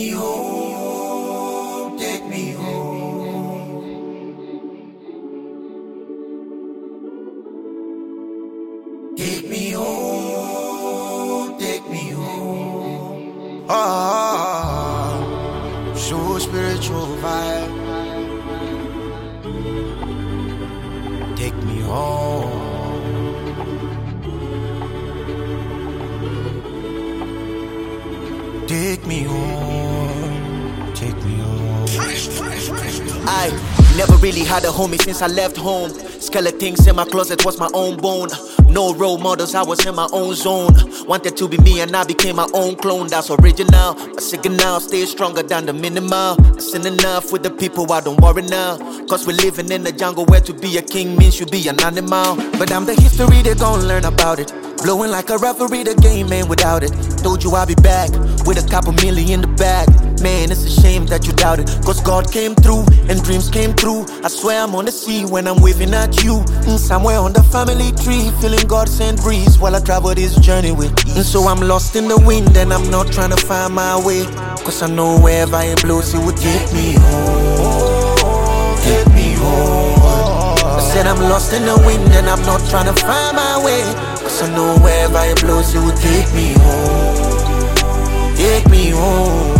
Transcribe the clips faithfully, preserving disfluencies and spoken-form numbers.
me home, take me home. Take me home, take me home. Ah, so spiritual vibe. Take me home. Take me home, take me home. I never really had a homie since I left home. Skeletons in my closet was my own bone. No role models, I was in my own zone. Wanted to be me and I became my own clone. That's original, but singing now, stay stronger than the minimal. I sin enough with the people, I don't worry now. Cause we're living in the jungle where to be a king means you be an animal. But I'm the history, they gon' learn about it. Blowing like a referee, the game ain't without it. Told you I'll be back with a couple million in the bag. Man, it's a shame that you doubt it. Cause God came through and dreams came true. I swear I'm on the sea when I'm waving at you. Mm, somewhere on the family tree, feeling God sent breeze while I travel this journey with ease. And so I'm lost in the wind and I'm not trying to find my way. Cause I know wherever it blows it will take me home. Take me home. I said I'm lost in the wind and I'm not trying to find my way. Cause I know wherever it blows it will take me home. Take me home.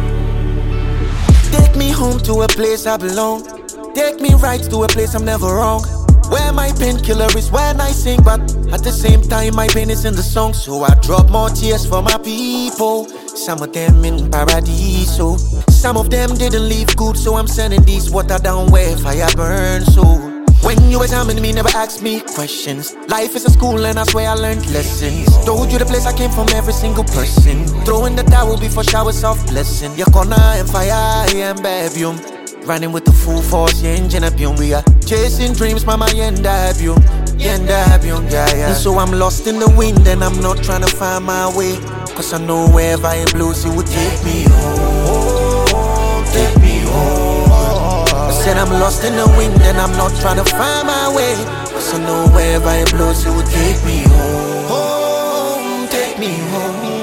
Take me home to a place I belong. Take me right to a place I'm never wrong. Where my painkiller is when I sing, but at the same time my pain is in the song. So I drop more tears for my people. Some of them in paradiso. Some of them didn't leave good, so I'm sending these water down where fire burns. So when you examine me, never ask me questions. Life is a school and I swear I learned lessons. Told you the place I came from, every single person. Throwing the towel before showers of blessing. Your corner and fire and babium. Running with the full force, yeah, engine up, we are chasing dreams, mama, yenda abium, yenda abium, yeah, yeah. And so I'm lost in the wind and I'm not trying to find my way. Cause I know wherever it blows, it will take me home, take me home. I said I'm lost in the wind and I'm not trying to find my way. Cause I know wherever it blows, it will take me home, take me home.